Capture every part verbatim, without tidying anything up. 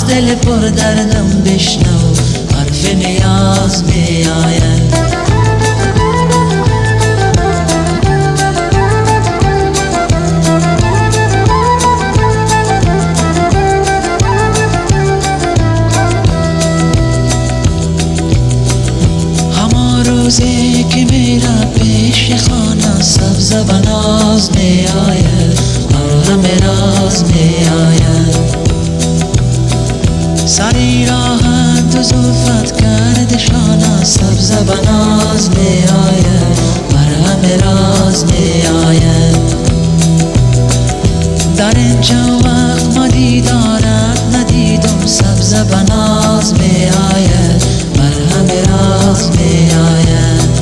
از دل پر دردم بشنو حرف نیاز می آید. همان روزی که میرم پیش خانه سبز و ناز می آید، مرهم راز می آید. سری راحت تو زلفت کرد شانه سبز و ناز می آید، مرهم راز می آید. در اینجا وقت ما دیدارت ندیدم سبز و ناز می آید، مرهم راز می آید.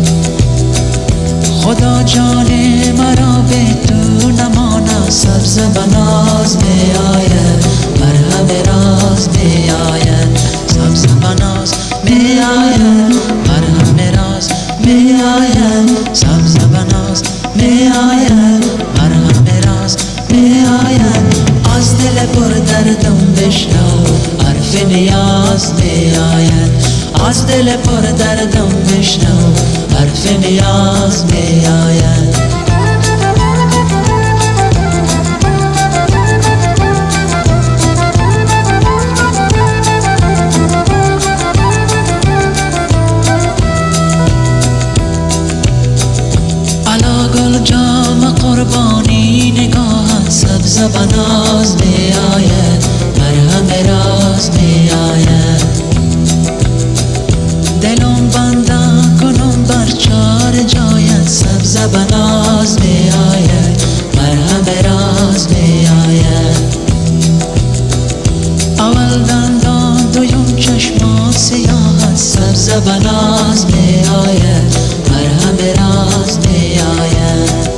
خدا جان مرا به تو نماند سبز و ناز می آید، مرهم راز می آید. سبز و ناز می آید، مرهم راز می آید. سبز و ناز می آید، مرهم راز می آید. از دل پر دردم بشنو حرف نیاز می آید. از دل پر دردم بشنو حرف نیاز می آید. علا گل جام قربانی نگاهت سبز و ناز می آید، مرهم راز می آید. دلم بندم کنم بر چار جایت سبز و ناز می آید، مرهم راز می آید. اول دندان دویم چشمان سیاهت سبز و ناز می آید، مرهم راز می آید.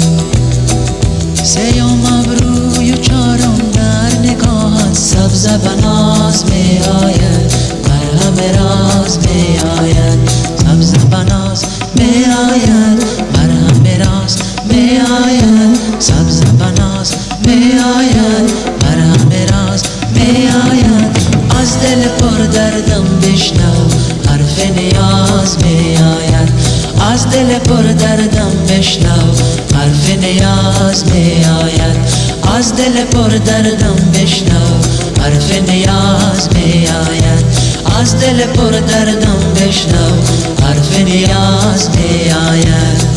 سیوم ابروی و چارم در نگاهت سبز و ناز می آید، مرهم راز می آید. سبز و ناز می آید، مرهم راز می آید. سبز و ناز می آید، مرهم راز می آید. از دل پر دردم بشنو حرف نیاز می آید. از دل پر دردم بشنو حرف نیاز می آید. از دل پر دردم بشنو حرف نیاز می آید. از دل پر دردم بشنو حرف نیاز می آید.